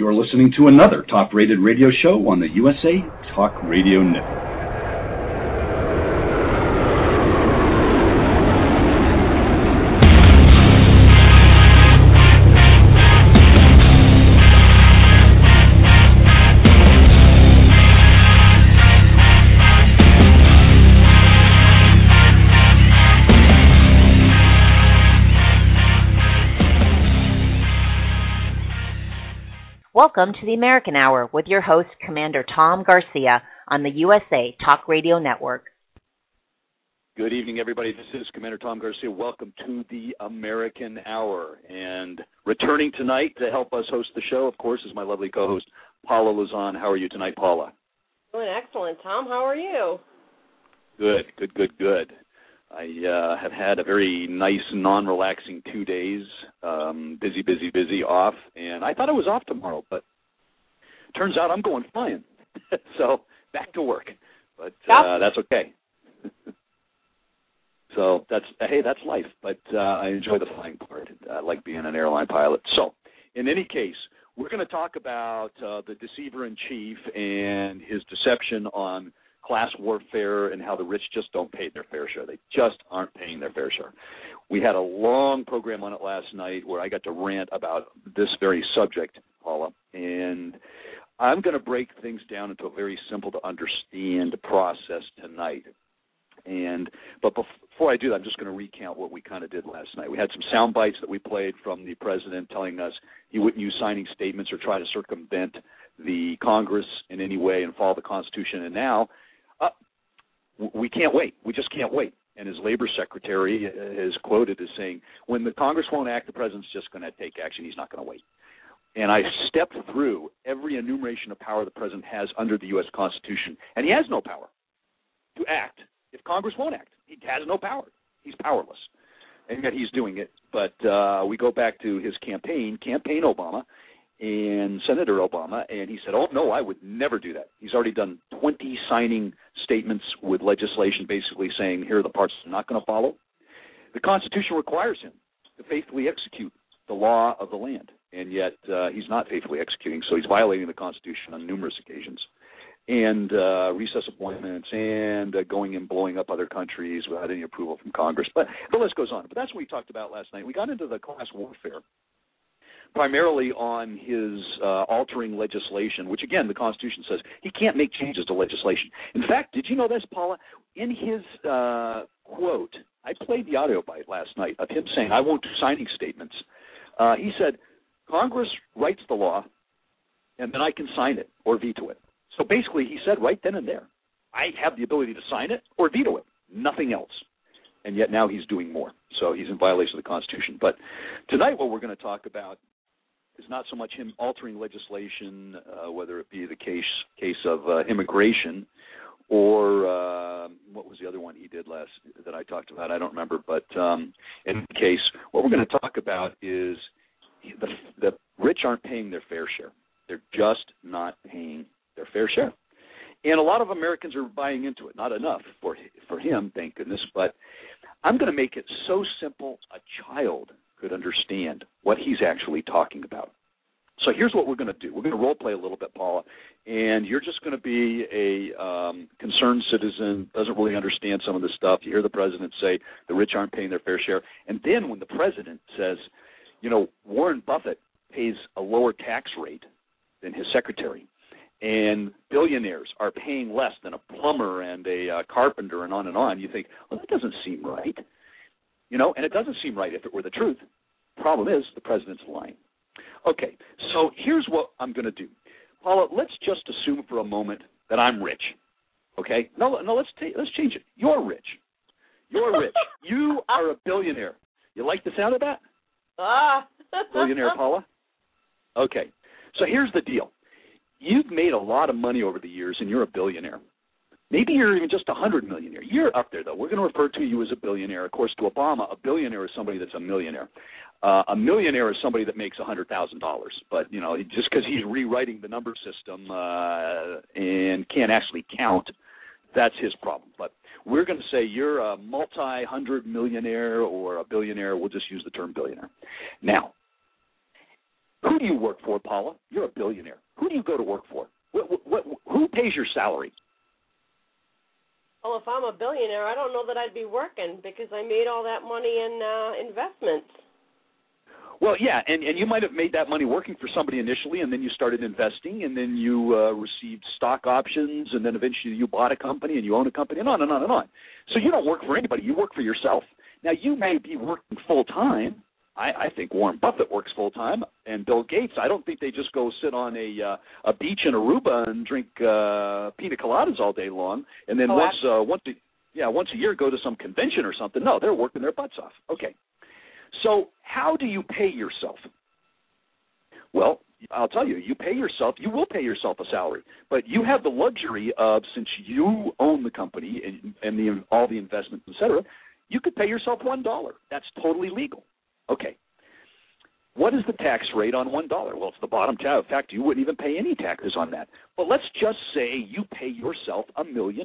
You're listening to another top-rated radio show on the USA Talk Radio Network. Welcome to the American Hour with your host, Commander Tom Garcia, on the USA Talk Radio Network. Good evening, everybody. This is Commander Tom Garcia. Welcome to the American Hour. And returning tonight to help us host the show, of course, is my lovely co-host, Paula Luzon. How are you tonight, Paula? Doing excellent, Tom. How are you? Good. I have had a very nice, non-relaxing 2 days, busy off, and I thought I was off tomorrow, but turns out I'm going flying. So back to work, but that's okay. So that's life, but I enjoy the flying part. I like being an airline pilot. So in any case, we're going to talk about the deceiver-in-chief and his deception on class warfare and how the rich just don't pay their fair share. They just aren't paying their fair share. We had a long program on it last night where I got to rant about this very subject, Paula, and I'm going to break things down into a very simple to understand process tonight. But before I do that, I'm just going to recount what we kind of did last night. We had some sound bites that we played from the president telling us he wouldn't use signing statements or try to circumvent the Congress in any way and follow the Constitution. And now we can't wait. We just can't wait. And his labor secretary is quoted as saying, when the Congress won't act, the president's just going to take action. He's not going to wait. And I stepped through every enumeration of power the president has under the U.S. Constitution, and he has no power to act if Congress won't act. He has no power. He's powerless. And yet he's doing it. But we go back to his campaign Obama, and Senator Obama, and he said, oh, no, I would never do that. He's already done 20 signing statements with legislation basically saying, here are the parts I'm not going to follow. The Constitution requires him to faithfully execute the law of the land, and yet he's not faithfully executing, so he's violating the Constitution on numerous occasions. And recess appointments and going and blowing up other countries without any approval from Congress. But the list goes on. But that's what we talked about last night. We got into the class warfare, primarily on his altering legislation, which, again, the Constitution says he can't make changes to legislation. In fact, did you know this, Paula? In his quote, I played the audio bite last night of him saying, I won't do signing statements. He said, Congress writes the law, and then I can sign it or veto it. So basically, he said right then and there, I have the ability to sign it or veto it, nothing else. And yet now he's doing more. So he's in violation of the Constitution. But tonight what we're going to talk about is not so much him altering legislation, whether it be the case of immigration or what was the other one he did last that I talked about? I don't remember. But in any case, what we're going to talk about is the rich aren't paying their fair share. They're just not paying their fair share. And a lot of Americans are buying into it. Not enough for him, thank goodness. But I'm going to make it so simple a child could understand what he's actually talking about. So here's what we're going to do. We're going to role play a little bit, Paula, and you're just going to be a concerned citizen, doesn't really understand some of this stuff. You hear the president say the rich aren't paying their fair share. And then when the president says, Warren Buffett pays a lower tax rate than his secretary, and billionaires are paying less than a plumber and a carpenter and on, you think, well, that doesn't seem right. And it doesn't seem right if it were the truth. Problem is, the president's lying. Okay, so here's what I'm going to do. Paula, let's just assume for a moment that I'm rich. Okay? No, let's change it. You're rich. You're rich. You are a billionaire. You like the sound of that? Billionaire, Paula? Okay, so here's the deal. You've made a lot of money over the years, and you're a billionaire. Maybe you're even just $100 millionaire. You're up there, though. We're going to refer to you as a billionaire. Of course, to Obama, a billionaire is somebody that's a millionaire. A millionaire is somebody that makes $100,000. But, just because he's rewriting the number system and can't actually count, that's his problem. But we're going to say you're a multi-hundred millionaire or a billionaire. We'll just use the term billionaire. Now, Who do you work for, Paula? You're a billionaire. Who do you go to work for? Who pays your salary? Well, if I'm a billionaire, I don't know that I'd be working because I made all that money in investments. Well, yeah, and you might have made that money working for somebody initially, and then you started investing, and then you received stock options, and then eventually you bought a company, and you own a company, and on and on and on. So you don't work for anybody. You work for yourself. Now, you may be working full-time. I think Warren Buffett works full-time, and Bill Gates, I don't think they just go sit on a beach in Aruba and drink pina coladas all day long, and then once a year go to some convention or something. No, they're working their butts off. Okay. So how do you pay yourself? Well, I'll tell you, you will pay yourself a salary, but you have the luxury of, since you own the company and all the investments, et cetera, you could pay yourself $1. That's totally legal. Okay. What is the tax rate on $1? Well, it's the bottom tab. In fact, you wouldn't even pay any taxes on that. But let's just say you pay yourself $1 million.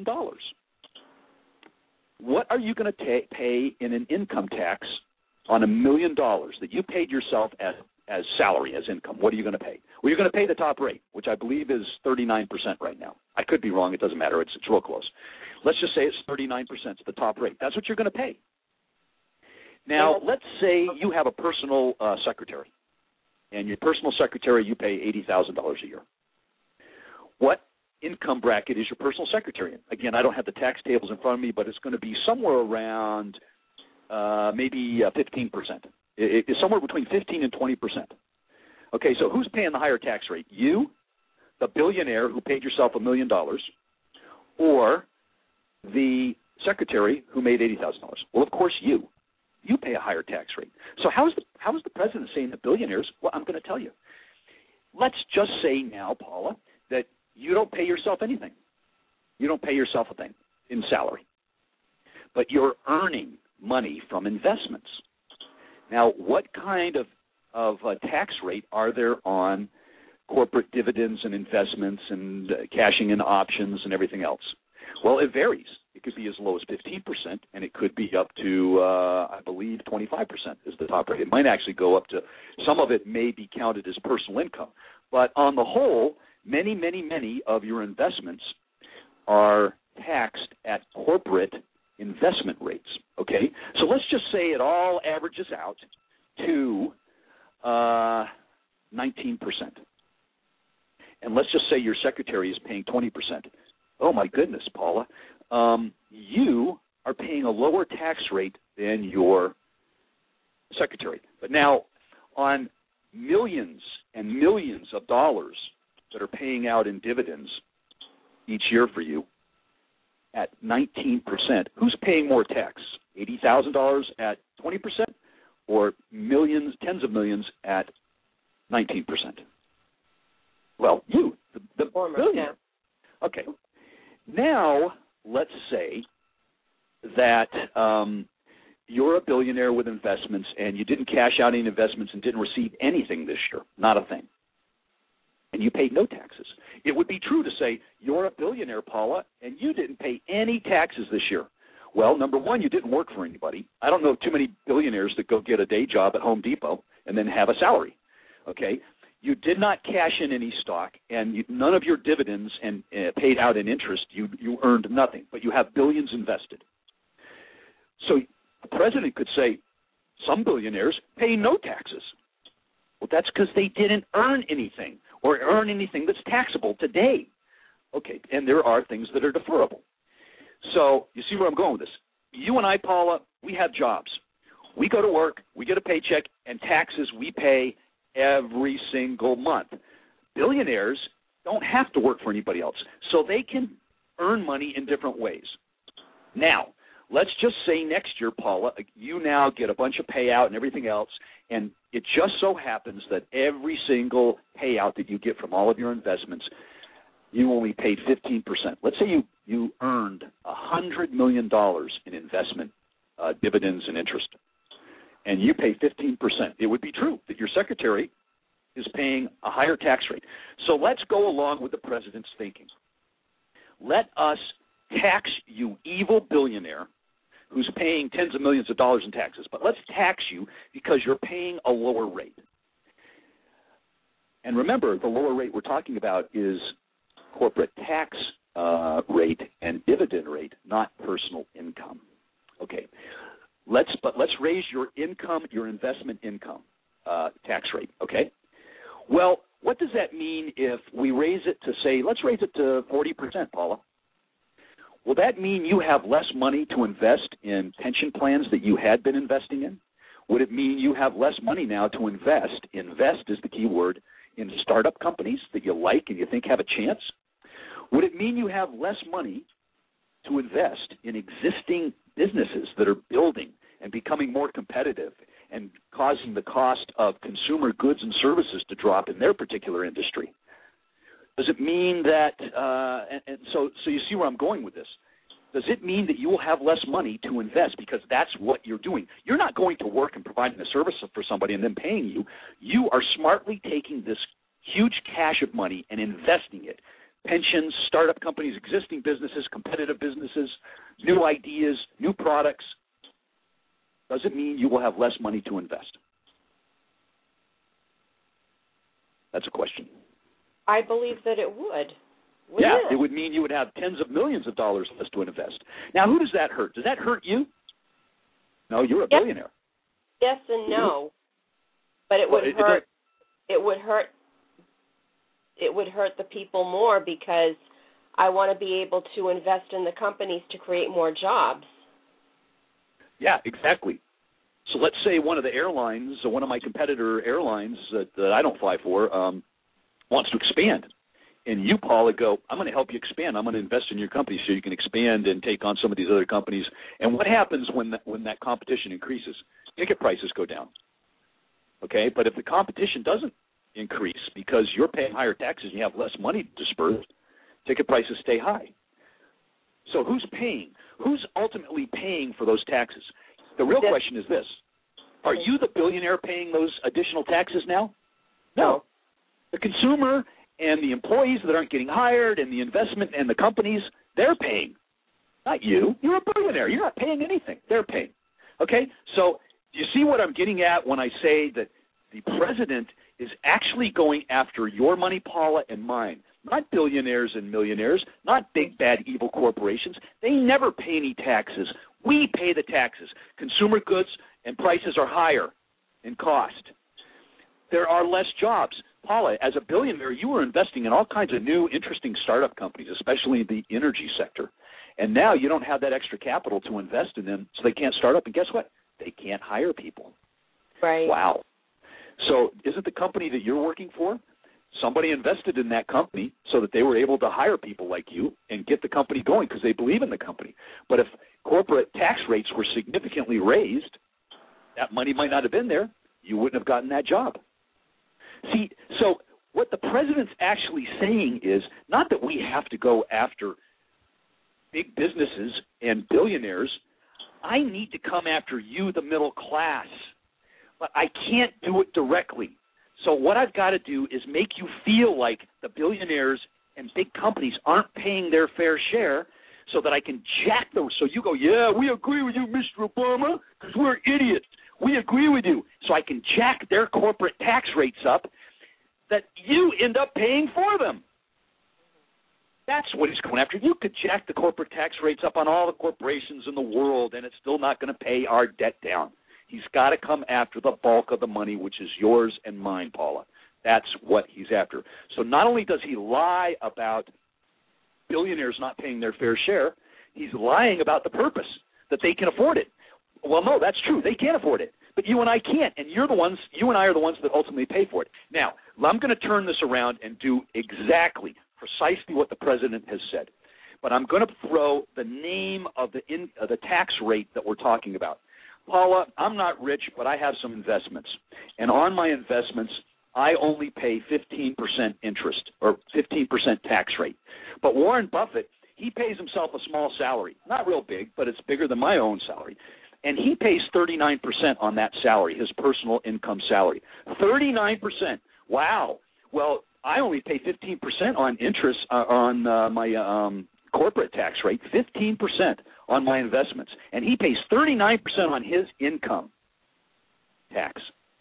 What are you going to pay in an income tax on $1 million that you paid yourself as salary, as income? What are you going to pay? Well, you're going to pay the top rate, which I believe is 39% right now. I could be wrong. It doesn't matter. It's real close. Let's just say it's 39%. It's the top rate. That's what you're going to pay. Now, let's say you have a personal secretary, and your personal secretary you pay $80,000 a year. What income bracket is your personal secretary in? Again, I don't have the tax tables in front of me, but it's going to be somewhere around maybe 15%. It's somewhere between 15 and 20%. Okay, so who's paying the higher tax rate? You, the billionaire who paid yourself $1 million, or the secretary who made $80,000? Well, of course, you. You pay a higher tax rate. So how is the president saying the billionaires? Well, I'm going to tell you. Let's just say now, Paula, that you don't pay yourself anything. You don't pay yourself a thing in salary. But you're earning money from investments. Now, what kind of tax rate are there on corporate dividends and investments and cashing in options and everything else? Well, it varies. It could be as low as 15%, and it could be up to, I believe, 25% is the top rate. It might actually go up to, some of it may be counted as personal income. But on the whole, many, many, many of your investments are taxed at corporate investment rates, okay? So let's just say it all averages out to 19%. And let's just say your secretary is paying 20%. Oh, my goodness, Paula. You are paying a lower tax rate than your secretary. But now, on millions and millions of dollars that are paying out in dividends each year for you at 19%, who's paying more tax? $80,000 at 20% or millions, tens of millions at 19%? Well, you, the billionaire. Okay. Now, let's say that you're a billionaire with investments and you didn't cash out any investments and didn't receive anything this year, not a thing, and you paid no taxes. It would be true to say you're a billionaire, Paula, and you didn't pay any taxes this year. Well, number one, you didn't work for anybody. I don't know too many billionaires that go get a day job at Home Depot and then have a salary, okay? You did not cash in any stock, and none of your dividends and paid out in interest. You earned nothing, but you have billions invested. So the president could say some billionaires pay no taxes. Well, that's because they didn't earn anything or earn anything that's taxable today. Okay, and there are things that are deferrable. So you see where I'm going with this. You and I, Paula, we have jobs. We go to work, we get a paycheck, and taxes we pay every single month. Billionaires don't have to work for anybody else, so they can earn money in different ways. Now, let's just say next year, Paula, you now get a bunch of payout and everything else, and it just so happens that every single payout that you get from all of your investments, you only paid 15%. Let's say you earned $100 million in investment dividends and interest, and you pay 15%. It would be true that your secretary is paying a higher tax rate. So let's go along with the president's thinking. Let us tax you, evil billionaire, who's paying tens of millions of dollars in taxes, but let's tax you because you're paying a lower rate. And remember, the lower rate we're talking about is corporate tax rate and dividend rate, not personal income. Okay, let's raise your income, your investment income tax rate. Okay, well, what does that mean if we raise it to, say, let's raise it to 40%, Paula? Will that mean you have less money to invest in pension plans that you had been investing in? Would it mean you have less money now to invest? Invest is the key word, in startup companies that you like and you think have a chance? Would it mean you have less money to invest in existing businesses that are building and becoming more competitive and causing the cost of consumer goods and services to drop in their particular industry? Does it mean that, so you see where I'm going with this. Does it mean that you will have less money to invest because that's what you're doing? You're not going to work and providing a service for somebody and then paying you. You are smartly taking this huge cash of money and investing it. Pensions, startup companies, existing businesses, competitive businesses, new ideas, new products. Does it mean you will have less money to invest? That's a question. I believe that it would. It would mean you would have tens of millions of dollars less to invest. Now, who does that hurt? Does that hurt you? No, you're a billionaire. Yes and no. But it would hurt. It would hurt. It would hurt the people more because I want to be able to invest in the companies to create more jobs. Yeah, exactly. So let's say one of the airlines, or one of my competitor airlines that I don't fly for, wants to expand. And you, Paula, go, I'm going to help you expand. I'm going to invest in your company so you can expand and take on some of these other companies. And what happens when that competition increases? Ticket prices go down. Okay, but if the competition doesn't increase because you're paying higher taxes and you have less money dispersed, ticket prices stay high. So who's paying? Who's ultimately paying for those taxes? The real question is this. Are you the billionaire paying those additional taxes now? No. The consumer and the employees that aren't getting hired and the investment and the companies, they're paying. Not you. You're a billionaire. You're not paying anything. They're paying. Okay? So you see what I'm getting at when I say that the president is actually going after your money, Paula, and mine. Not billionaires and millionaires, not big, bad, evil corporations. They never pay any taxes. We pay the taxes. Consumer goods and prices are higher in cost. There are less jobs. Paula, as a billionaire, you were investing in all kinds of new, interesting startup companies, especially in the energy sector. And now you don't have that extra capital to invest in them, so they can't start up. And guess what? They can't hire people. Right. Wow. So isn't the company that you're working for, somebody invested in that company so that they were able to hire people like you and get the company going because they believe in the company. But if corporate tax rates were significantly raised, that money might not have been there. You wouldn't have gotten that job. See, so what the president's actually saying is not that we have to go after big businesses and billionaires. I need to come after you, the middle class. But I can't do it directly. So what I've got to do is make you feel like the billionaires and big companies aren't paying their fair share so that I can jack those. So you go, yeah, we agree with you, Mr. Obama, because we're idiots. We agree with you. So I can jack their corporate tax rates up that you end up paying for them. That's what he's going after. You could jack the corporate tax rates up on all the corporations in the world, and it's still not going to pay our debt down. He's got to come after the bulk of the money, which is yours and mine, Paula. That's what he's after. So not only does he lie about billionaires not paying their fair share, he's lying about the purpose, that they can afford it. Well, no, that's true. They can't afford it. But you and I can't, and you and I are the ones that ultimately pay for it. Now, I'm going to turn this around and do precisely what the president has said. But I'm going to throw the name of the tax rate that we're talking about. Paula, I'm not rich, but I have some investments. And on my investments, I only pay 15% interest or 15% tax rate. But Warren Buffett, he pays himself a small salary. Not real big, but it's bigger than my own salary. And he pays 39% on that salary, his personal income salary. 39%. Wow. Well, I only pay 15% on interest on my corporate tax rate, 15% on my investments. And he pays 39% on his income tax.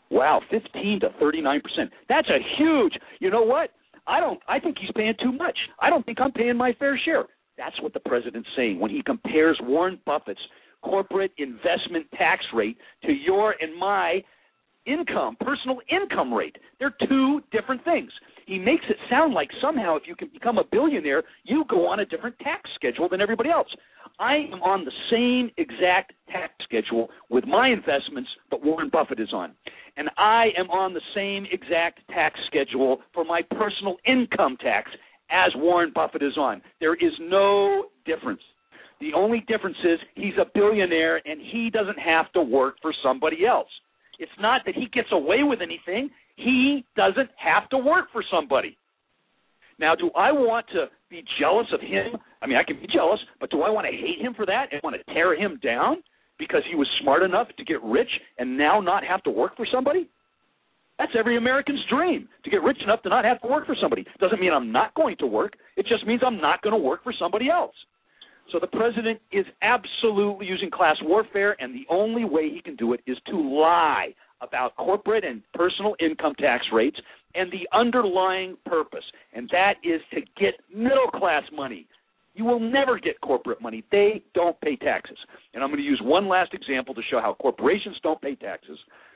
Wow, 15 to 39%. That's a huge. You know what? I think he's paying too much. I don't think I'm paying my fair share. That's what the president's saying when he compares Warren Buffett's corporate investment tax rate to your and my income, personal income rate. They're two different things. He makes it sound like somehow if you can become a billionaire, you go on a different tax schedule than everybody else. I am on the same exact tax schedule with my investments that Warren Buffett is on. And I am on the same exact tax schedule for my personal income tax as Warren Buffett is on. There is no difference. The only difference is he's a billionaire and he doesn't have to work for somebody else. It's not that he gets away with anything. He doesn't have to work for somebody. Now, do I want to be jealous of him? I mean, I can be jealous, but do I want to hate him for that and want to tear him down because he was smart enough to get rich and now not have to work for somebody? That's every American's dream, to get rich enough to not have to work for somebody. Doesn't mean I'm not going to work. It just means I'm not going to work for somebody else. So the president is absolutely using class warfare, and the only way he can do it is to lie about corporate and personal income tax rates and the underlying purpose, and that is to get middle-class money. You will never get corporate money. They don't pay taxes. And I'm going to use one last example to show how corporations don't pay taxes.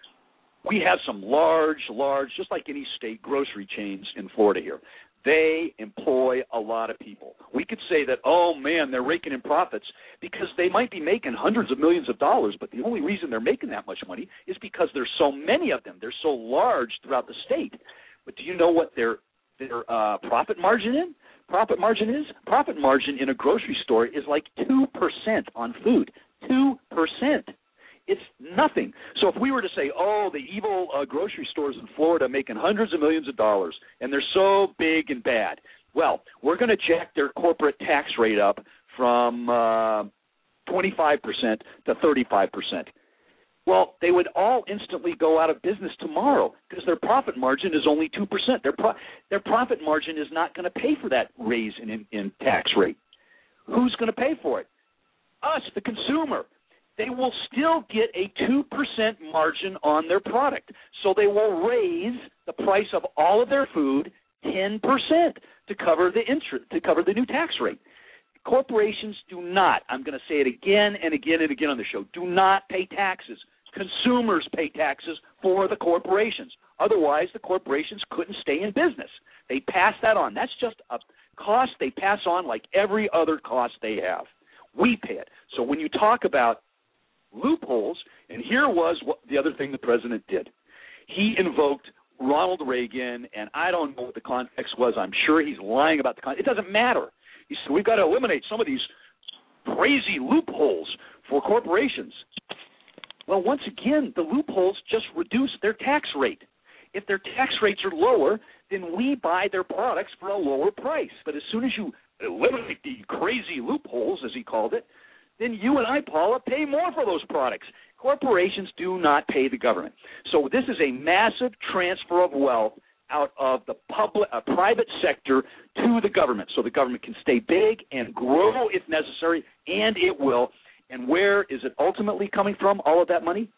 We have some large, just like any state, grocery chains in Florida here. They employ a lot of people. We could say that, oh, man, they're raking in profits because they might be making hundreds of millions of dollars, but the only reason they're making that much money is because there's so many of them. They're so large throughout the state. But do you know what their profit margin is? Profit margin in a grocery store is like 2% on food. 2%. It's nothing. So if we were to say, oh, the evil grocery stores in Florida making hundreds of millions of dollars, and they're so big and bad, well, we're going to jack their corporate tax rate up from 25% to 35%. Well, they would all instantly go out of business tomorrow because their profit margin is only 2%. Their profit margin is not going to pay for that raise in tax rate. Who's going to pay for it? Us, the consumer. They will still get a 2% margin on their product. So they will raise the price of all of their food 10% to cover the new tax rate. Corporations do not, I'm going to say it again and again and again on the show, do not pay taxes. Consumers pay taxes for the corporations. Otherwise, the corporations couldn't stay in business. They pass that on. That's just a cost they pass on like every other cost they have. We pay it. So when you talk about loopholes, and here was the other thing the president did. He invoked Ronald Reagan, and I don't know what the context was. I'm sure he's lying about the context. It doesn't matter. He said, we've got to eliminate some of these crazy loopholes for corporations. Well, once again, the loopholes just reduce their tax rate. If their tax rates are lower, then we buy their products for a lower price. But as soon as you eliminate the crazy loopholes, as he called it, then you and I, Paula, pay more for those products. Corporations do not pay the government. So this is a massive transfer of wealth out of the private sector to the government, so the government can stay big and grow if necessary, and it will. And where is it ultimately coming from, all of that money?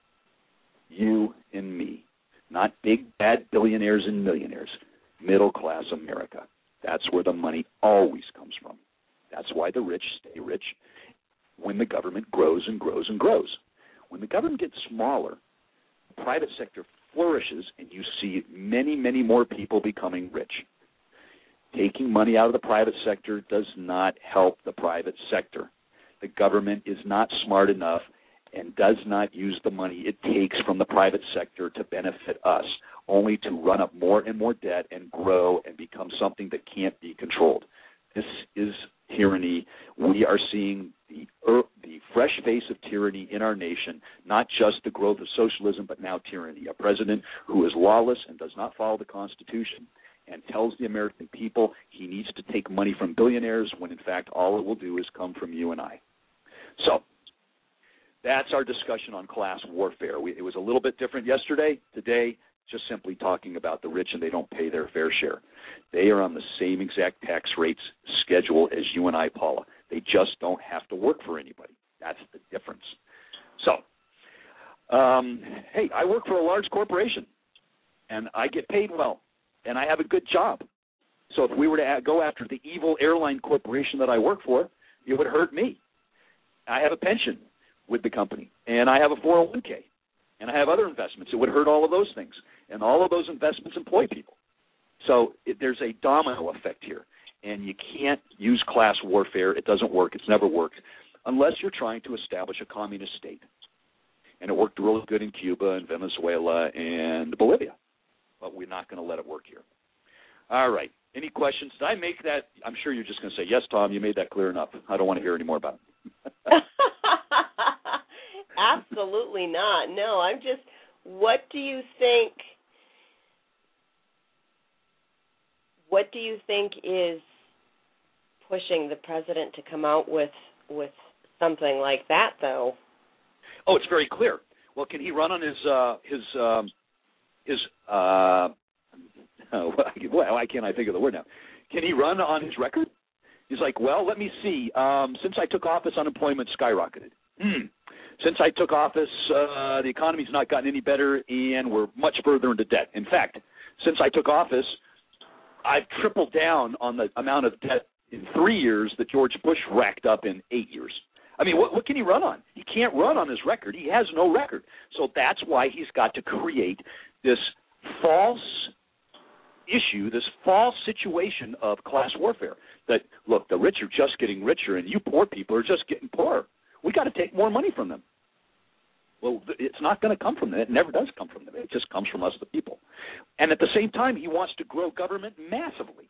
You and me. Not big, bad billionaires and millionaires. Middle-class America. That's where the money always comes from. That's why the rich stay rich when the government grows and grows and grows. When the government gets smaller, the private sector flourishes, and you see many, many more people becoming rich. Taking money out of the private sector does not help the private sector. The government is not smart enough and does not use the money it takes from the private sector to benefit us, only to run up more and more debt and grow and become something that can't be controlled. This is tyranny. We are seeing the fresh face of tyranny in our nation, not just the growth of socialism, but now tyranny. A president who is lawless and does not follow the Constitution and tells the American people he needs to take money from billionaires when, in fact, all it will do is come from you and I. So that's our discussion on class warfare. It was a little bit different yesterday. Today, just simply talking about the rich and they don't pay their fair share. They are on the same exact tax rates schedule as you and I, Paula. They just don't have to work for anybody. That's the difference. So, hey, I work for a large corporation. and I get paid well, and I have a good job. So if we were to go after the evil airline corporation that I work for, it would hurt me. I have a pension with the company, and I have a 401k, and I have other investments. It would hurt all of those things, and all of those investments employ people. So there's a domino effect here, and you can't use class warfare. It doesn't work. It's never worked unless you're trying to establish a communist state. And it worked really good in Cuba and Venezuela and Bolivia, but we're not going to let it work here. All right. Any questions? Did I make that? I'm sure you're just going to say, yes, Tom, you made that clear enough. I don't want to hear any more about it. Absolutely not. No, I'm just, what do you think is pushing the president to come out with something like that, though? Oh, it's very clear. Well, can he run on his why can't I think of the word now? Can he run on his record? He's like, well, let me see. Since I took office, unemployment skyrocketed. Since I took office, the economy's not gotten any better, and we're much further into debt. In fact, since I took office, I've tripled down on the amount of debt in 3 years that George Bush racked up in 8 years. I mean, what can he run on? He can't run on his record. He has no record. So that's why he's got to create this false issue, this false situation of class warfare. That, look, the rich are just getting richer, and you poor people are just getting poorer. We got to take more money from them. Well, it's not going to come from them. It never does come from them. It just comes from us, the people. And at the same time, he wants to grow government massively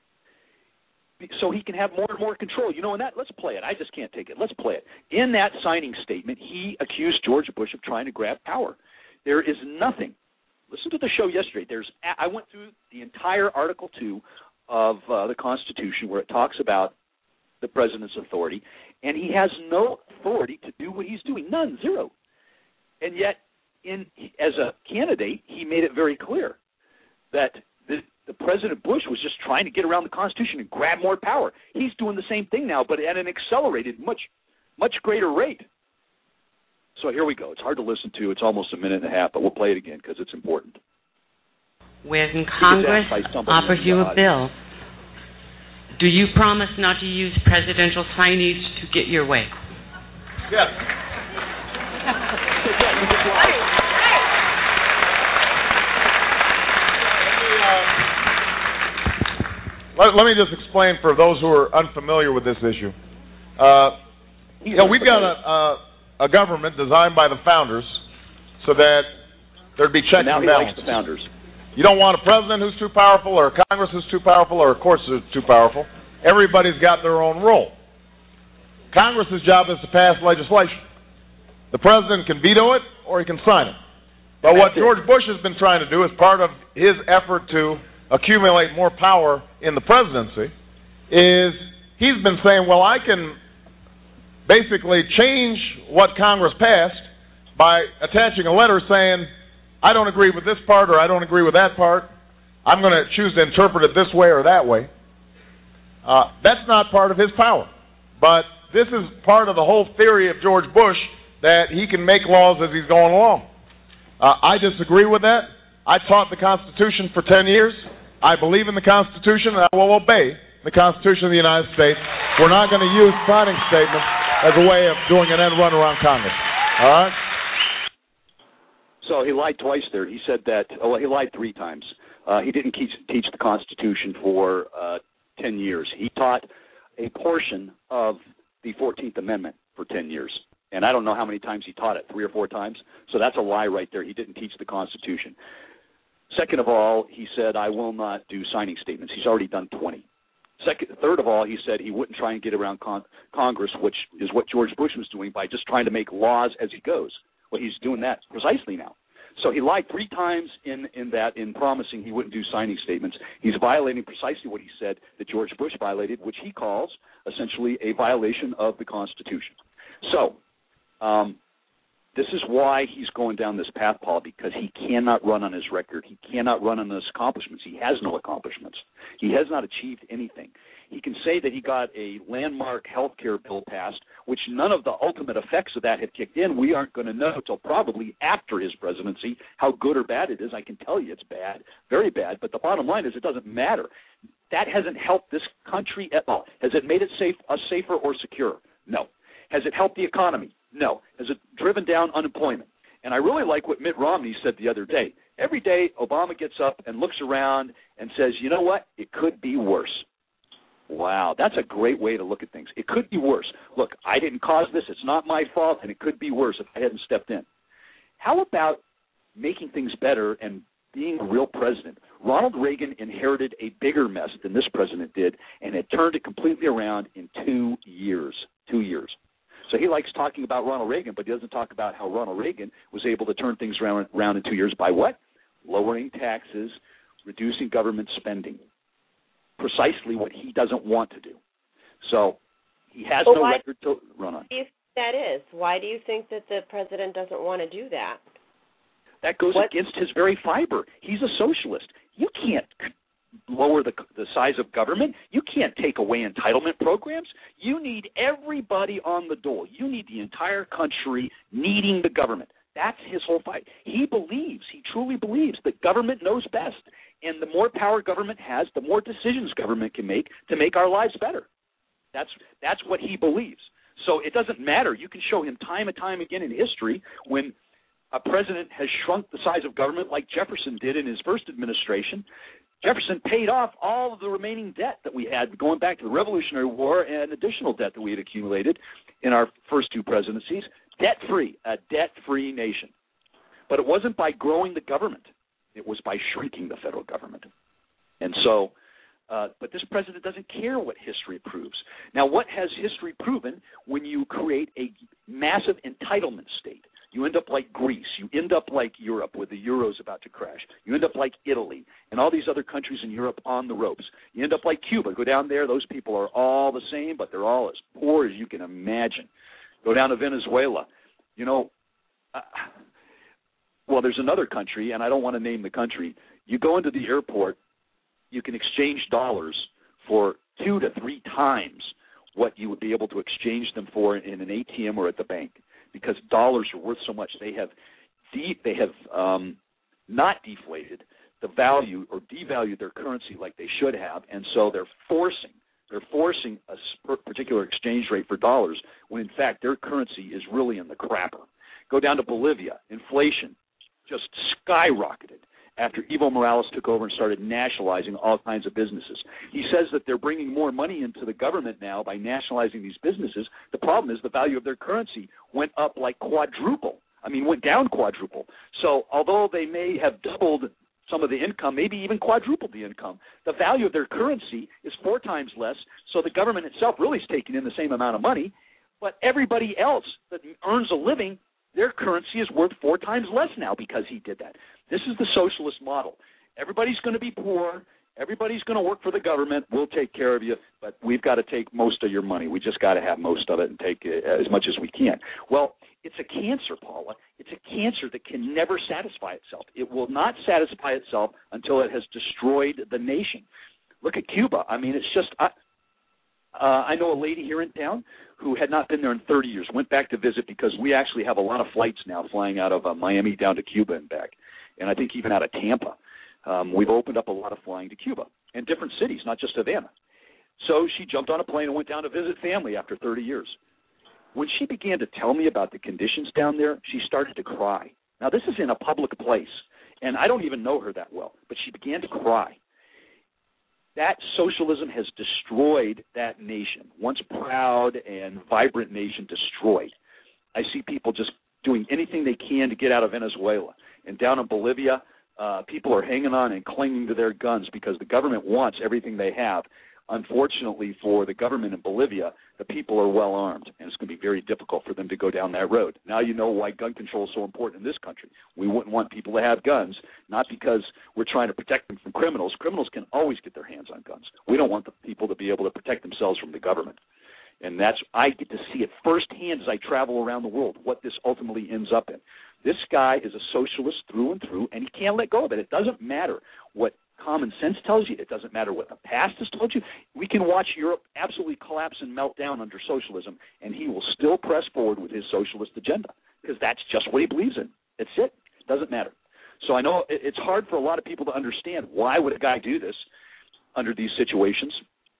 so he can have more and more control. You know, and that, let's play it. I just can't take it. Let's play it. In that signing statement, he accused George Bush of trying to grab power. There is nothing. Listen to the show yesterday. I went through the entire Article 2 of the Constitution where it talks about the president's authority, and he has no authority to do what he's doing. None, zero. And yet, as a candidate, he made it very clear that the President Bush was just trying to get around the Constitution and grab more power. He's doing the same thing now, but at an accelerated, much greater rate. So here we go. It's hard to listen to. It's almost a minute and a half, but we'll play it again because it's important. When Congress offers you a bill, do you promise not to use presidential signage to get your way? Yes. Let me just explain for those who are unfamiliar with this issue. We've got a government designed by the founders so that there'd be checks and balances. Now he likes the founders. You don't want a president who's too powerful or a Congress who's too powerful or a court who's too powerful. Everybody's got their own role. Congress's job is to pass legislation. The president can veto it or he can sign it. But what George Bush has been trying to do as part of his effort to accumulate more power in the presidency is he's been saying, well, I can basically change what Congress passed by attaching a letter saying, I don't agree with this part or I don't agree with that part. I'm going to choose to interpret it this way or that way. That's not part of his power. But this is part of the whole theory of George Bush that he can make laws as he's going along. I disagree with that. I taught the Constitution for 10 years. I believe in the Constitution, and I will obey the Constitution of the United States. We're not going to use signing statements as a way of doing an end run around Congress. All right? So he lied twice there. He said that, he lied 3 times. He didn't teach the Constitution for 10 years. He taught a portion of the 14th Amendment for 10 years. And I don't know how many times he taught it, 3 or 4 times. So that's a lie right there. He didn't teach the Constitution. Second of all, he said, I will not do signing statements. He's already done 20. Third of all, he said he wouldn't try and get around Congress, which is what George Bush was doing by just trying to make laws as he goes. Well, he's doing that precisely now. So he lied 3 times in promising he wouldn't do signing statements. He's violating precisely what he said that George Bush violated, which he calls essentially a violation of the Constitution. So this is why he's going down this path, Paul, because he cannot run on his record. He cannot run on his accomplishments. He has no accomplishments. He has not achieved anything. He can say that he got a landmark health care bill passed, which none of the ultimate effects of that had kicked in. We aren't going to know until probably after his presidency how good or bad it is. I can tell you it's bad, very bad, but the bottom line is it doesn't matter. That hasn't helped this country at all. Has it made it safer or secure? No. Has it helped the economy? No. Has it driven down unemployment? And I really like what Mitt Romney said the other day. Every day, Obama gets up and looks around and says, you know what? It could be worse. Wow, that's a great way to look at things. It could be worse. Look, I didn't cause this. It's not my fault, and it could be worse if I hadn't stepped in. How about making things better and being a real president? Ronald Reagan inherited a bigger mess than this president did, and it turned it completely around in 2 years. 2 years. So he likes talking about Ronald Reagan, but he doesn't talk about how Ronald Reagan was able to turn things around in 2 years by what? Lowering taxes, reducing government spending. Precisely what he doesn't want to do. So he has no record to run on. Why do you think that is? Why do you think that the president doesn't want to do that? That goes against his very fiber. He's a socialist. You can't lower the size of government. You can't take away entitlement programs. You need everybody on the dole. You need the entire country needing the government. That's his whole fight. He truly believes that government knows best. And the more power government has, the more decisions government can make to make our lives better. That's what he believes. So it doesn't matter. You can show him time and time again in history when a president has shrunk the size of government like Jefferson did in his first administration. Jefferson paid off all of the remaining debt that we had going back to the Revolutionary War and additional debt that we had accumulated in our first two presidencies. Debt-free, a debt-free nation. But it wasn't by growing the government. It was by shrinking the federal government. And so, but this president doesn't care what history proves. Now, what has history proven when you create a massive entitlement state? You end up like Greece. You end up like Europe where the euro's about to crash. You end up like Italy and all these other countries in Europe on the ropes. You end up like Cuba. Go down there. Those people are all the same, but they're all as poor as you can imagine. Go down to Venezuela. You know, well, there's another country, and I don't want to name the country. You go into the airport, you can exchange dollars for 2 to 3 times what you would be able to exchange them for in an ATM or at the bank, because dollars are worth so much. They have not deflated the value or devalued their currency like they should have, and so they're forcing a particular exchange rate for dollars when, in fact, their currency is really in the crapper. Go down to Bolivia. Inflation just skyrocketed after Evo Morales took over and started nationalizing all kinds of businesses. He says that they're bringing more money into the government now by nationalizing these businesses. The problem is the value of their currency went up like went down quadruple. So although they may have doubled some of the income, maybe even quadrupled the income, the value of their currency is 4 times less, so the government itself really is taking in the same amount of money, but everybody else that earns a living, their currency is worth 4 times less now because he did that. This is the socialist model. Everybody's going to be poor. Everybody's going to work for the government. We'll take care of you, but we've got to take most of your money. We just got to have most of it and take as much as we can. Well, it's a cancer, Paula. It's a cancer that can never satisfy itself. It will not satisfy itself until it has destroyed the nation. Look at Cuba. I mean, it's just I know a lady here in town who had not been there in 30 years, went back to visit because we actually have a lot of flights now flying out of Miami down to Cuba and back, and I think even out of Tampa. We've opened up a lot of flying to Cuba and different cities, not just Havana. So she jumped on a plane and went down to visit family after 30 years. When she began to tell me about the conditions down there, she started to cry. Now, this is in a public place, and I don't even know her that well, but she began to cry. That socialism has destroyed that nation, once proud and vibrant nation, destroyed. I see people just doing anything they can to get out of Venezuela. And down in Bolivia, people are hanging on and clinging to their guns because the government wants everything they have. Unfortunately for the government in Bolivia, the people are well armed, and it's going to be very difficult for them to go down that road. Now you know why gun control is so important in this country. We wouldn't want people to have guns, not because we're trying to protect them from criminals. Criminals can always get their hands on guns. We don't want the people to be able to protect themselves from the government. And I get to see it firsthand as I travel around the world, what this ultimately ends up in. This guy is a socialist through and through, and he can't let go of it. It doesn't matter what common sense tells you. It doesn't matter what the past has told you. We can watch Europe absolutely collapse and melt down under socialism, and he will still press forward with his socialist agenda because that's just what he believes in. That's it. It doesn't matter. So I know it's hard for a lot of people to understand why would a guy do this under these situations,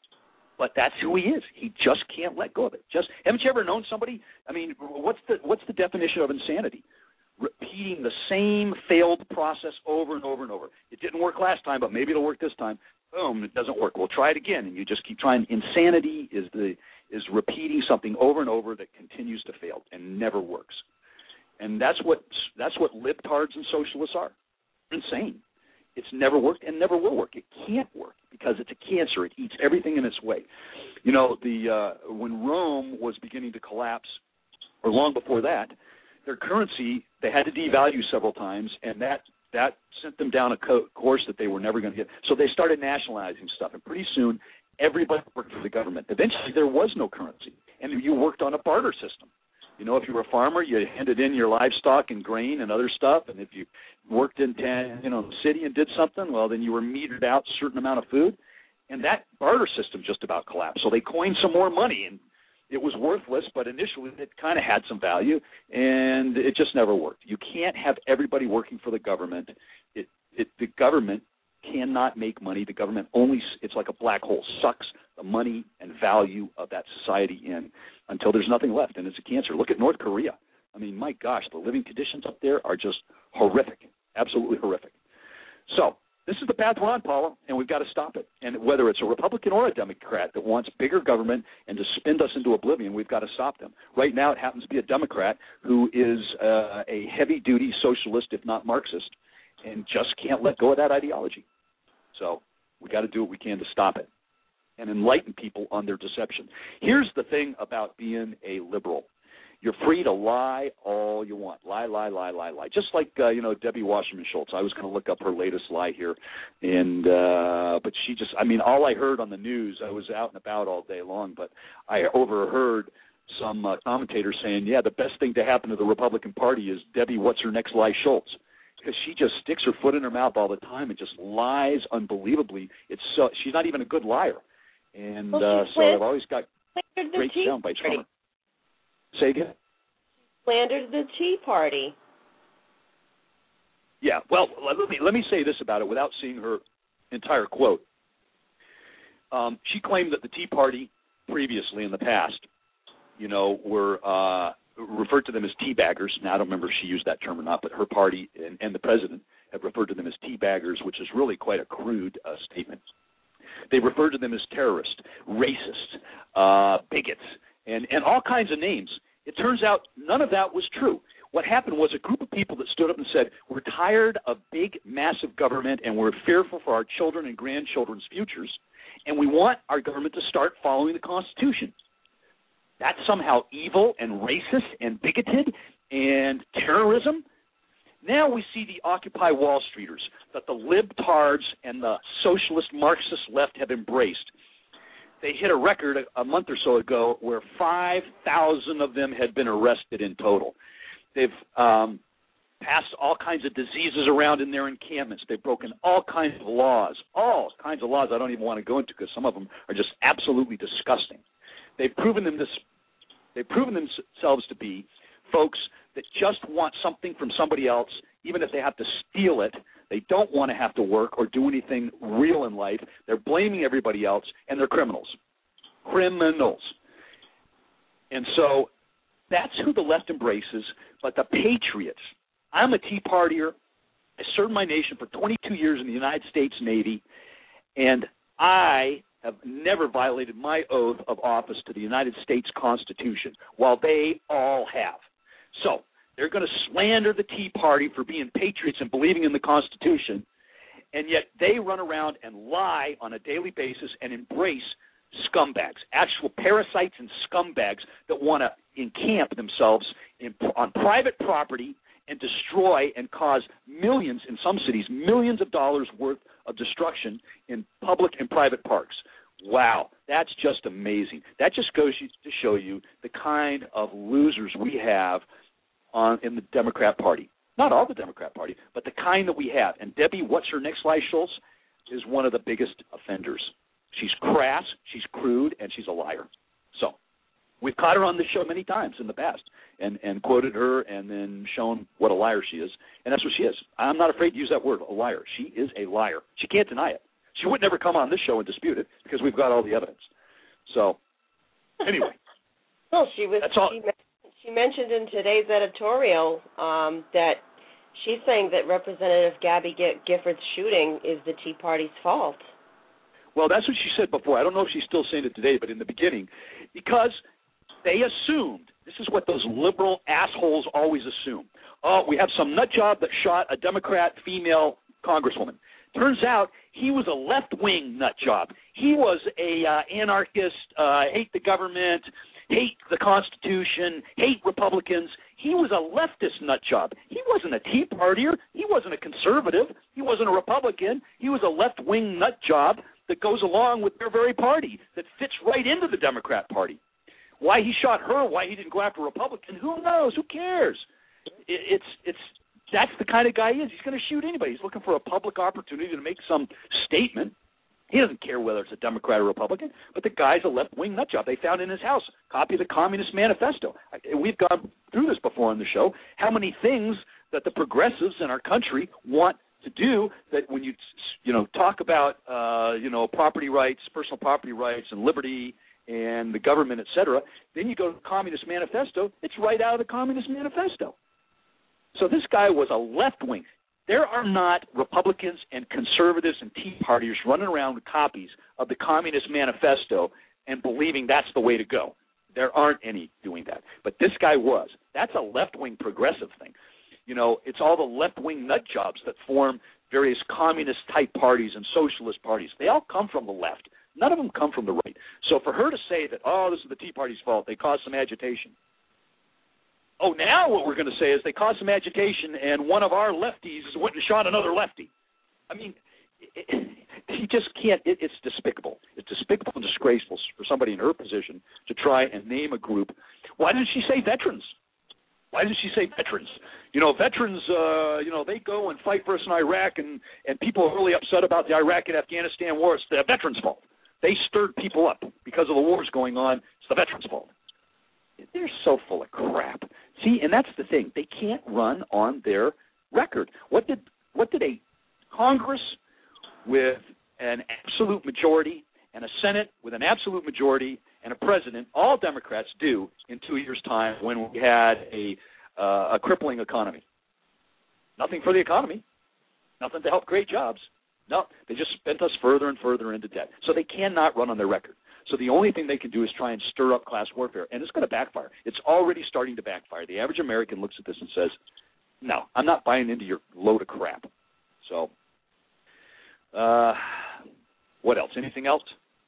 but that's who he is. He just can't let go of it. Haven't you ever known somebody? I mean, what's the definition of insanity? Repeating the same failed process over and over and over. It didn't work last time, but maybe it'll work this time. Boom, it doesn't work. We'll try it again, and you just keep trying. Insanity is repeating something over and over that continues to fail and never works. And that's what libtards and socialists are. Insane. It's never worked and never will work. It can't work because it's a cancer. It eats everything in its way. You know, when Rome was beginning to collapse, or long before that, their currency, they had to devalue several times, and that sent them down a course that they were never going to get. So they started nationalizing stuff, and pretty soon everybody worked for the government. Eventually there was no currency, and you worked on a barter system. You know, if you were a farmer, you handed in your livestock and grain and other stuff, and if you worked in the city and did something, well, then you were metered out a certain amount of food, and that barter system just about collapsed. So they coined some more money, and it was worthless, but initially it kind of had some value, and it just never worked. You can't have everybody working for the government. The government cannot make money. The government it's like a black hole, sucks the money and value of that society in until there's nothing left, and it's a cancer. Look at North Korea. I mean, my gosh, the living conditions up there are just horrific, absolutely horrific. So this is the path we're on, Paula, and we've got to stop it. And whether it's a Republican or a Democrat that wants bigger government and to spin us into oblivion, we've got to stop them. Right now it happens to be a Democrat who is a heavy-duty socialist, if not Marxist, and just can't let go of that ideology. So we've got to do what we can to stop it and enlighten people on their deception. Here's the thing about being a liberal. You're free to lie all you want. Lie. Just like, Debbie Wasserman Schultz. I was going to look up her latest lie here. And but she just, all I heard on the news, I was out and about all day long, but I overheard some commentators saying, the best thing to happen to the Republican Party is Debbie What's-Her-Next-Lie Schultz. Because she just sticks her foot in her mouth all the time and just lies unbelievably. She's not even a good liar. And so I've always got great sound bites from her. Say again? Slandered the Tea Party. Yeah, well, let me say this about it without seeing her entire quote. She claimed that the Tea Party previously in the past, were referred to them as teabaggers. Now, I don't remember if she used that term or not, but her party and the president have referred to them as teabaggers, which is really quite a crude statement. They referred to them as terrorists, racist, bigots, and all kinds of names. It turns out none of that was true. What happened was a group of people that stood up and said, we're tired of big, massive government, and we're fearful for our children and grandchildren's futures, and we want our government to start following the Constitution. That's somehow evil and racist and bigoted and terrorism. Now we see the Occupy Wall Streeters that the libtards and the socialist Marxist left have embraced. They hit a record a month or so ago where 5,000 of them had been arrested in total. They've passed all kinds of diseases around in their encampments. They've broken all kinds of laws I don't even want to go into because some of them are just absolutely disgusting. They've proven themselves to be folks that just want something from somebody else, even if they have to steal it. They don't want to have to work or do anything real in life. They're blaming everybody else, and they're criminals. And so that's who the left embraces. But the patriots, I'm a Tea Partier. I served my nation for 22 years in the United States Navy, and I have never violated my oath of office to the United States Constitution, while they all have. So they're going to slander the Tea Party for being patriots and believing in the Constitution, and yet they run around and lie on a daily basis and embrace scumbags, actual parasites and scumbags that want to encamp themselves on private property and destroy and cause millions, in some cities, millions of dollars worth of destruction in public and private parks. Wow, that's just amazing. That just goes to show you the kind of losers we have in the Democrat Party. Not all the Democrat Party, but the kind that we have. And Debbie What's-Her-Next-Lie Schultz, is one of the biggest offenders. She's crass, she's crude, and she's a liar. So we've caught her on this show many times in the past and quoted her and then shown what a liar she is, and that's what she is. I'm not afraid to use that word, a liar. She is a liar. She can't deny it. She would never come on this show and dispute it because we've got all the evidence. So anyway. Well, she mentioned in today's editorial that she's saying that Representative Gabby Giffords' shooting is the Tea Party's fault. Well, that's what she said before. I don't know if she's still saying it today, but in the beginning, because they assumed, this is what those liberal assholes always assume. Oh, we have some nut job that shot a Democrat female congresswoman. Turns out he was a left-wing nut job. He was a anarchist, hate the government, hate the Constitution, hate Republicans. He was a leftist nut job. He wasn't a Tea Partier. He wasn't a conservative. He wasn't a Republican. He was a left-wing nut job that goes along with their very party, that fits right into the Democrat Party. Why he shot her, why he didn't go after a Republican, who knows? Who cares? That's the kind of guy he is. He's going to shoot anybody. He's looking for a public opportunity to make some statement. He doesn't care whether it's a Democrat or Republican, but the guy's a left-wing nut job. They found in his house a copy of the Communist Manifesto. We've gone through this before on the show, how many things that the progressives in our country want to do that when you talk about, property rights, personal property rights and liberty and the government, et cetera, then you go to the Communist Manifesto, it's right out of the Communist Manifesto. So this guy was a left-wing. There are not Republicans and conservatives and Tea Partiers running around with copies of the Communist Manifesto and believing that's the way to go. There aren't any doing that. But this guy was. That's a left-wing progressive thing. It's all the left-wing nut jobs that form various communist-type parties and socialist parties. They all come from the left. None of them come from the right. So for her to say that, this is the Tea Party's fault, they caused some agitation. Oh, now what we're going to say is they caused some agitation and one of our lefties went and shot another lefty. I mean, he just can't. It's despicable. It's despicable and disgraceful for somebody in her position to try and name a group. Why didn't she say veterans? Why didn't she say veterans? Veterans, they go and fight for us in Iraq, and people are really upset about the Iraq and Afghanistan war. It's the veterans' fault. They stirred people up because of the wars going on. It's the veterans' fault. They're so full of crap. See, and that's the thing. They can't run on their record. What did a Congress with an absolute majority and a Senate with an absolute majority and a president, all Democrats, do in 2 years' time when we had a crippling economy? Nothing for the economy. Nothing to help create jobs. No, they just spent us further and further into debt. So they cannot run on their record. So the only thing they can do is try and stir up class warfare, and it's going to backfire. It's already starting to backfire. The average American looks at this and says, no, I'm not buying into your load of crap. So what else? Anything else?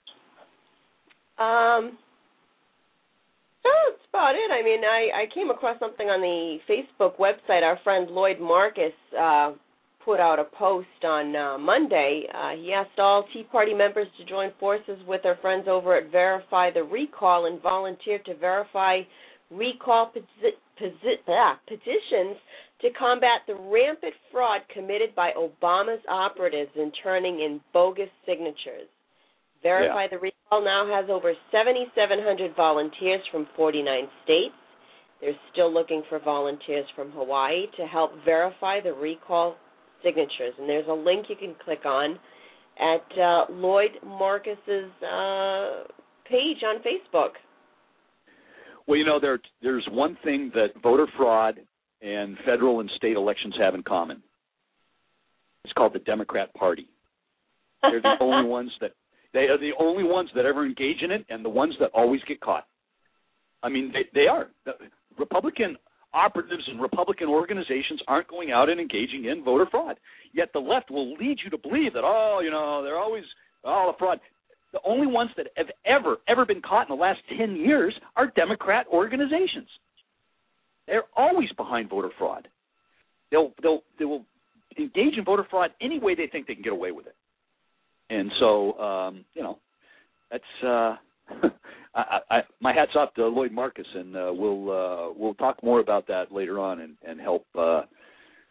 No, that's about it. I mean, I came across something on the Facebook website. Our friend Lloyd Marcus put out a post on Monday. He asked all Tea Party members to join forces with their friends over at Verify the Recall and volunteer to verify recall petitions to combat the rampant fraud committed by Obama's operatives in turning in bogus signatures. Verify the Recall now has over 7,700 volunteers from 49 states. They're still looking for volunteers from Hawaii to help verify the recall signatures. And there's a link you can click on at Lloyd Marcus's page on Facebook. Well, there's one thing that voter fraud and federal and state elections have in common. It's called the Democrat Party. They're the only ones that ever engage in it, and the ones that always get caught. I mean, they are. The Republican operatives and Republican organizations aren't going out and engaging in voter fraud. Yet the left will lead you to believe that, they're always a fraud. The only ones that have ever been caught in the last 10 years are Democrat organizations. They're always behind voter fraud. They will engage in voter fraud any way they think they can get away with it. And so, that's my hat's off to Lloyd Marcus, and we'll talk more about that later on and help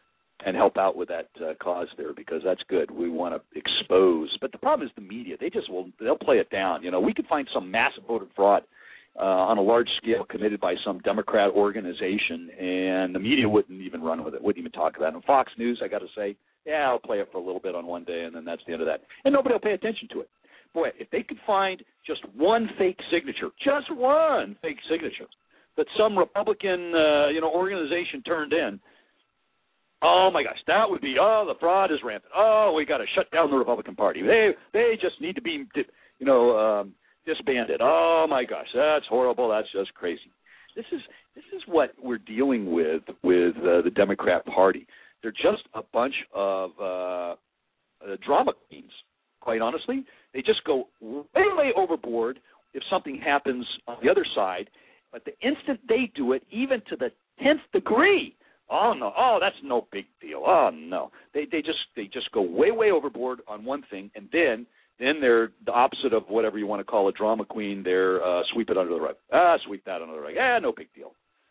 and help out with that cause there, because that's good. We want to expose. But the problem is the media. They'll play it down. We could find some massive voter fraud on a large scale committed by some Democrat organization, and the media wouldn't even run with it, wouldn't even talk about it. And Fox News, I got to say, yeah, I'll play it for a little bit on one day, and then that's the end of that. And nobody will pay attention to it. Boy, if they could find just one fake signature that some Republican, organization turned in, oh my gosh, that would be, the fraud is rampant. Oh, we got to shut down the Republican Party. They just need to be, disbanded. Oh my gosh, that's horrible. That's just crazy. This is what we're dealing with the Democrat Party. They're just a bunch of drama queens. Quite honestly, they just go way overboard if something happens on the other side. But the instant they do it, even to the 10th degree, oh no, that's no big deal. Oh no, they just go way overboard on one thing, and then they're the opposite of whatever you want to call a drama queen. They're sweep it under the rug. Sweep that under the rug. No big deal.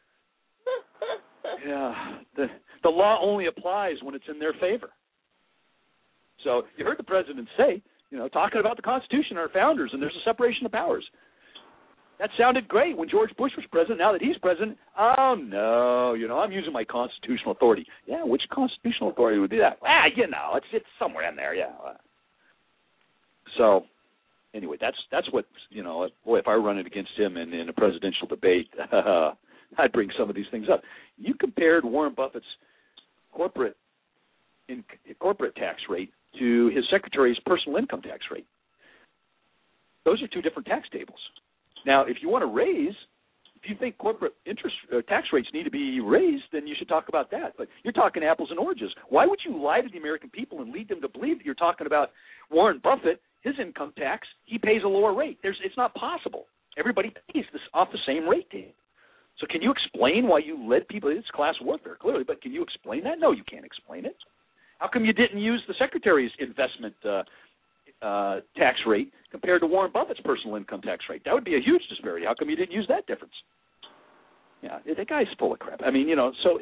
Yeah, the law only applies when it's in their favor. So you heard the president say, talking about the Constitution, our founders, and there's a separation of powers. That sounded great when George Bush was president. Now that he's president, oh no, I'm using my constitutional authority. Yeah, which constitutional authority would be that? It's somewhere in there. Yeah. So, anyway, that's what boy, if I were running against him in a presidential debate, I'd bring some of these things up. You compared Warren Buffett's corporate tax rate to his secretary's personal income tax rate. Those are two different tax tables. Now, if you want to if you think corporate interest tax rates need to be raised, then you should talk about that. But you're talking apples and oranges. Why would you lie to the American people and lead them to believe that you're talking about Warren Buffett, his income tax, he pays a lower rate? It's not possible. Everybody pays this off the same rate table. So can you explain why you led people? It's class warfare, clearly, but can you explain that? No, you can't explain it. How come you didn't use the secretary's investment tax rate compared to Warren Buffett's personal income tax rate? That would be a huge disparity. How come you didn't use that difference? Yeah, the guy's full of crap. I mean,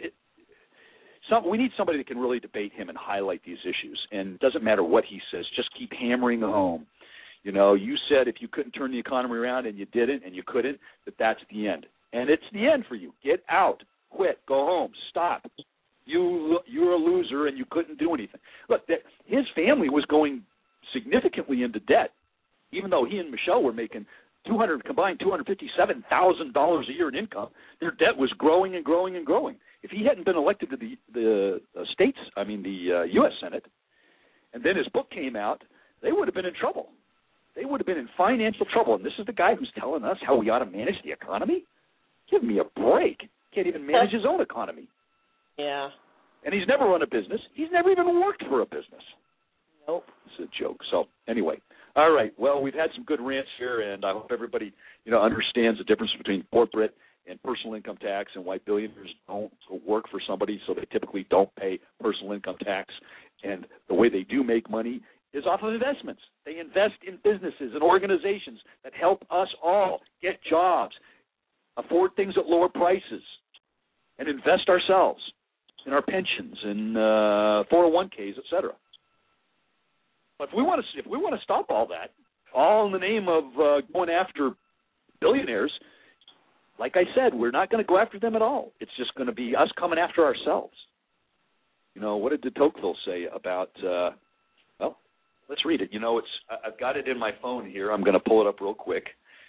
we need somebody that can really debate him and highlight these issues. And it doesn't matter what he says, just keep hammering home. You said if you couldn't turn the economy around and you didn't and you couldn't, that's the end. And it's the end for you. Get out. Quit. Go home. Stop. You're a loser and you couldn't do anything. Look, his family was going significantly into debt, even though he and Michelle were making combined $257,000 a year in income. Their debt was growing and growing and growing. If he hadn't been elected to the U.S. Senate, and then his book came out, they would have been in trouble. They would have been in financial trouble. And this is the guy who's telling us how we ought to manage the economy? Give me a break. Can't even manage his own economy. Yeah. And he's never run a business. He's never even worked for a business. Nope. It's a joke. So anyway, all right. Well, we've had some good rants here, and I hope everybody understands the difference between corporate and personal income tax and why billionaires don't work for somebody, so they typically don't pay personal income tax. And the way they do make money is off of investments. They invest in businesses and organizations that help us all get jobs, afford things at lower prices, and invest ourselves in our pensions and 401ks, et cetera. But if we want to stop all that, all in the name of going after billionaires, like I said, we're not going to go after them at all. It's just going to be us coming after ourselves. What did de Tocqueville say about? Well, let's read it. I've got it in my phone here. I'm going to pull it up real quick.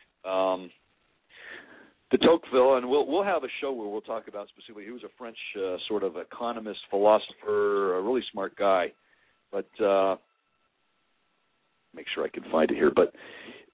De Tocqueville, and we'll have a show where we'll talk about specifically. He was a French sort of economist, philosopher, a really smart guy. But make sure I can find it here. But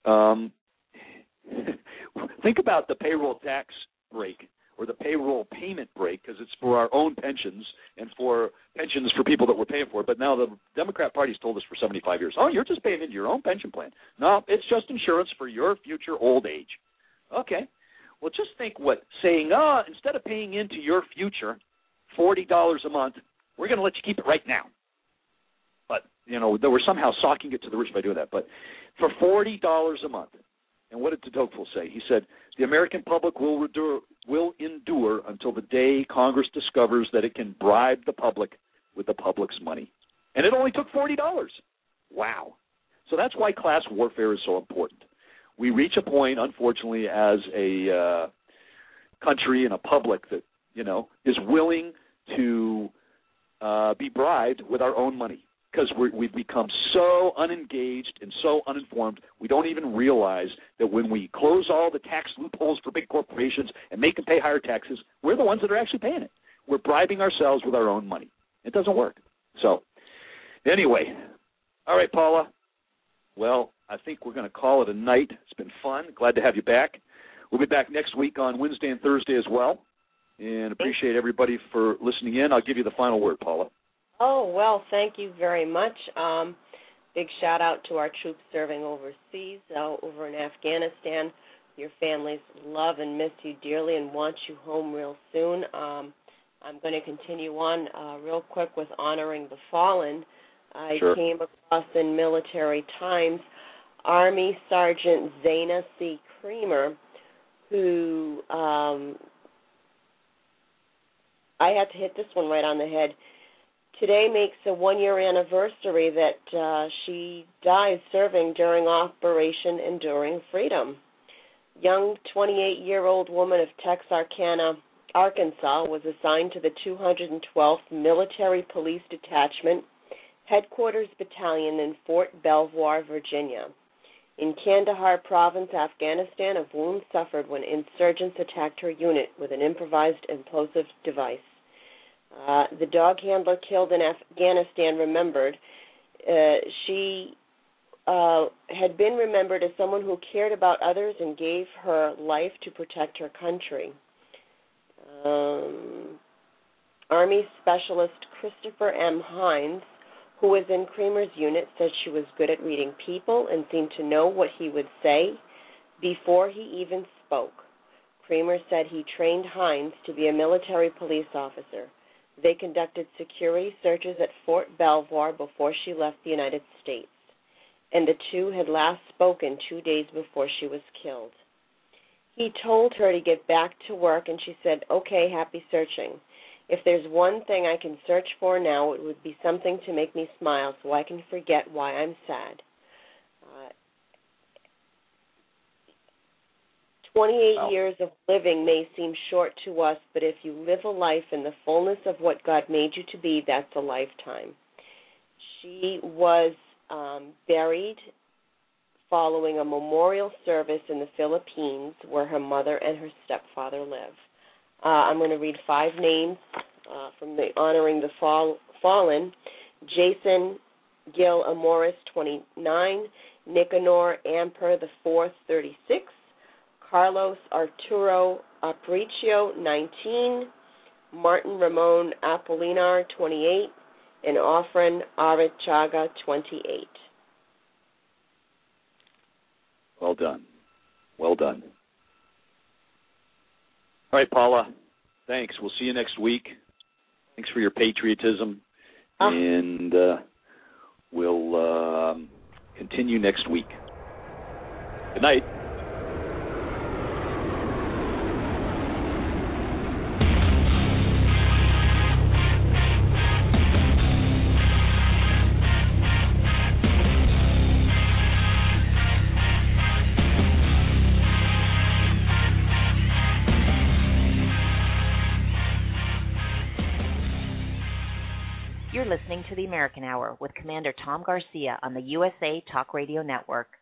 think about the payroll tax break or the payroll payment break, because it's for our own pensions and for pensions for people that we're paying for. But now the Democrat Party's told us for 75 years, you're just paying into your own pension plan. No, it's just insurance for your future old age. Okay. Well, just think what saying, instead of paying into your future $40 a month, we're going to let you keep it right now. But, they were somehow socking it to the rich by doing that. But for $40 a month, and what did de Tocqueville say? He said, the American public will endure until the day Congress discovers that it can bribe the public with the public's money. And it only took $40. Wow. So that's why class warfare is so important. We reach a point, unfortunately, as a country and a public that, is willing to be bribed with our own money, because we've become so unengaged and so uninformed, we don't even realize that when we close all the tax loopholes for big corporations and make them pay higher taxes, we're the ones that are actually paying it. We're bribing ourselves with our own money. It doesn't work. So, anyway, all right, Paula. Well, I think we're going to call it a night. It's been fun. Glad to have you back. We'll be back next week on Wednesday and Thursday as well, and appreciate everybody for listening in. I'll give you the final word, Paula. Oh, well, thank you very much. Big shout-out to our troops serving overseas, over in Afghanistan. Your families love and miss you dearly and want you home real soon. I'm going to continue on real quick with honoring the fallen. I came across in Military Times Army Sergeant Zana C. Creamer, who I had to hit this one right on the head. Today makes a one-year anniversary that she died serving during Operation Enduring Freedom. Young 28-year-old woman of Texarkana, Arkansas, was assigned to the 212th Military Police Detachment, Headquarters Battalion in Fort Belvoir, Virginia. In Kandahar Province, Afghanistan, a wound suffered when insurgents attacked her unit with an improvised implosive device. The dog handler killed in Afghanistan remembered. She had been remembered as someone who cared about others and gave her life to protect her country. Army Specialist Christopher M. Hines, who was in Creamer's unit, said she was good at reading people and seemed to know what he would say before he even spoke. Creamer said he trained Hines to be a military police officer. They conducted security searches at Fort Belvoir before she left the United States, and the two had last spoken 2 days before she was killed. He told her to get back to work, and she said, "Okay, happy searching. If there's one thing I can search for now, it would be something to make me smile so I can forget why I'm sad." 28 years of living may seem short to us, but if you live a life in the fullness of what God made you to be, that's a lifetime. She was buried following a memorial service in the Philippines where her mother and her stepfather live. I'm going to read 5 names from the Honoring the Fallen. Jason Gil Amoris, 29. Nicanor Amper IV, 36. Carlos Arturo Aparicio, 19. Martin Ramon Apolinar, 28. And Ofren Arichaga, 28. Well done. Well done. All right, Paula, thanks. We'll see you next week. Thanks for your patriotism, and we'll continue next week. Good night. You're listening to the American Hour with Commander Tom Garcia on the USA Talk Radio Network.